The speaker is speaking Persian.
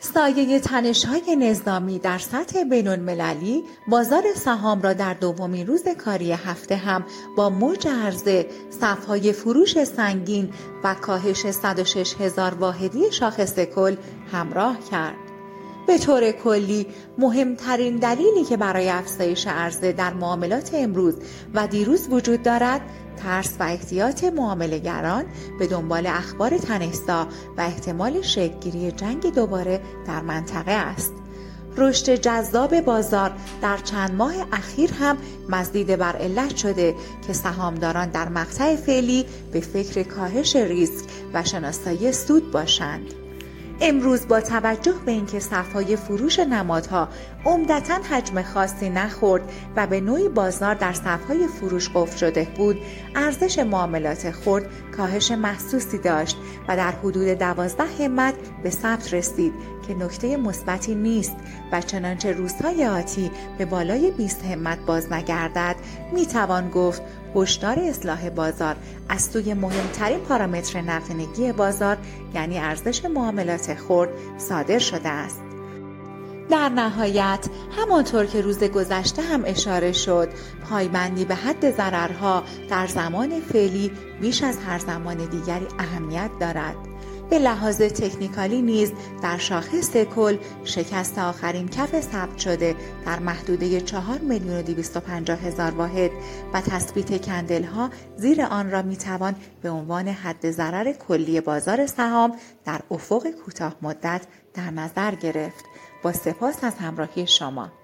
سایه تنش‌های نظامی در سطح بین‌المللی بازار سهام را در دومین روز کاری هفته هم با موج عرضه، صف‌های فروش سنگین و کاهش 106,000 واحدی شاخص کل همراه کرد. به طور کلی مهمترین دلیلی که برای افزایش عرضه در معاملات امروز و دیروز وجود دارد، ترس و احتیاط معامله‌گران به دنبال اخبار تنش‌زا و احتمال شکل‌گیری جنگ دوباره در منطقه است. رشد جذاب بازار در چند ماه اخیر هم مزید بر علت شده که سهامداران در مقطع فعلی به فکر کاهش ریسک و شناسایی سود باشند. امروز با توجه به اینکه صف‌های فروش نمادها عمدتاً حجم خاصی نخورد و به نوعی بازار در صف‌های فروش قفل شده بود، ارزش معاملات خرد کاهش محسوسی داشت و در حدود 12 همت به ثبت رسید که نکته مثبتی نیست و چنانچه روزهای آتی به بالای 20 همت باز نگردد، میتوان گفت هشدار اصلاح بازار از سوی مهمترین پارامتر نقدینگی بازار یعنی ارزش معاملات خرد صادر شده است. در نهایت همانطور که روز گذشته هم اشاره شد، پایبندی به حد ضررها در زمان فعلی بیش از هر زمان دیگری اهمیت دارد. به لحاظ تکنیکالی نیز در شاخص کل شکست آخرین کف ثبت شده در محدوده 4,250,000 واحد و تثبیت کندل ها زیر آن را میتوان به عنوان حد ضرر کلی بازار سهام در افق کوتاه مدت در نظر گرفت. با سپاس از همراهی شما.